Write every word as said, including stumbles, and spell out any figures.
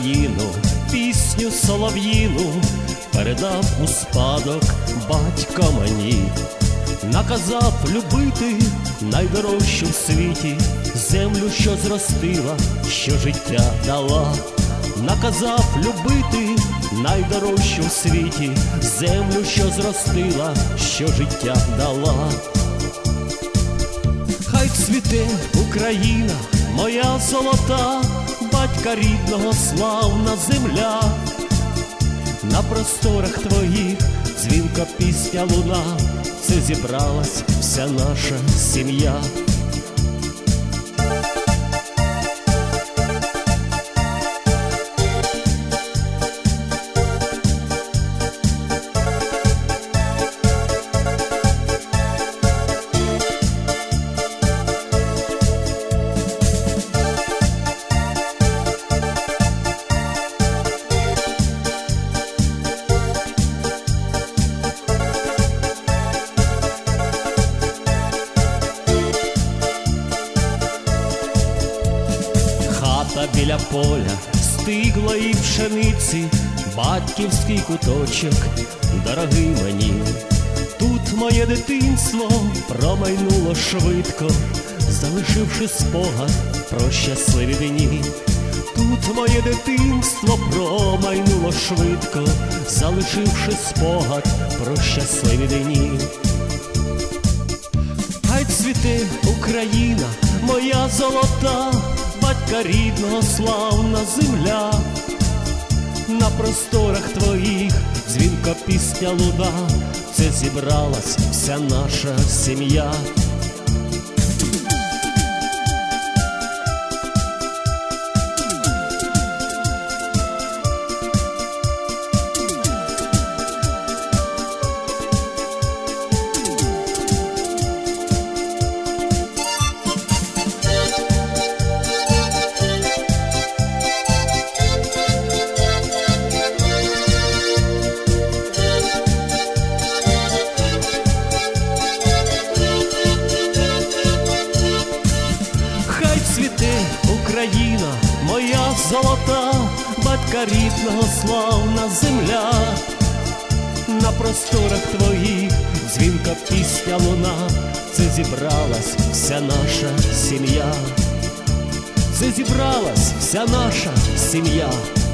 Україну, пісню солов'їну передав у спадок батько мені. Наказав любити найдорожчу в світі землю, що зростила, що життя дала. Наказав любити найдорожчу в світі землю, що зростила, що життя дала. Хай цвіте Україна, моя золота, батька рідного славна земля. На просторах твоїх дзвінка пісня луна, це зібралась вся наша сім'я. Хата біля поля, стиглої пшениці, батьківський куточок, дорогий мені. Тут моє дитинство промайнуло швидко, залишивши спогад про щасливі дні. Тут моє дитинство промайнуло швидко, залишивши спогад про щасливі дні. Хай цвіте Україна, моя золота, батька рідного славна земля. На просторах твоїх дзвінка пісня луна, це зібралась вся наша сім'я. Цвіте Україна, моя золота, батька рідного славна земля. На просторах твоїх дзвінка пісня луна, це зібралась вся наша сім'я. Це зібралась вся наша сім'я.